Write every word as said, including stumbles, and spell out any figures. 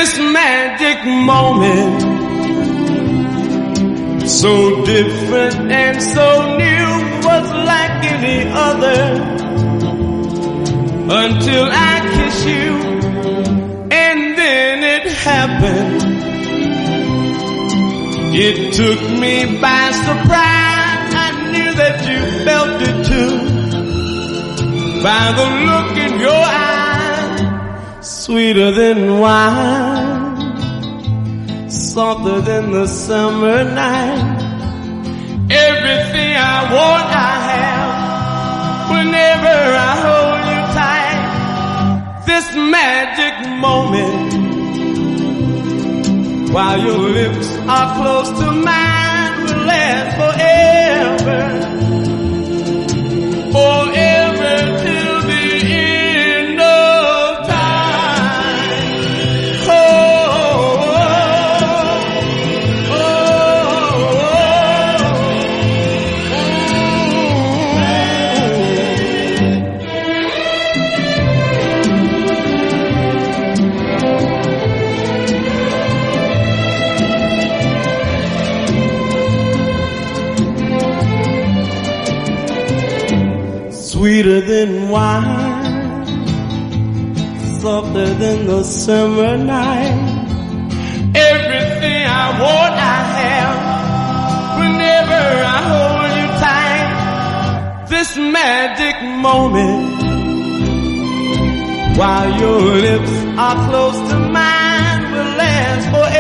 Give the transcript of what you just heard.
This magic moment, so different and so new, was like any other until I kiss you, and then it happened. It took me by surprise. I knew that you felt it too, by the look in your eyes, sweeter than wine, softer than the summer night. Everything I want I have whenever I hold you tight. This magic moment, while your lips are close to mine, will last forever, forever till the end of time. Oh, oh, oh, sweeter than wine, softer than the summer night. Everything I want I have whenever I hold you tight. This magic moment, while your lips are close to mine, will last forever.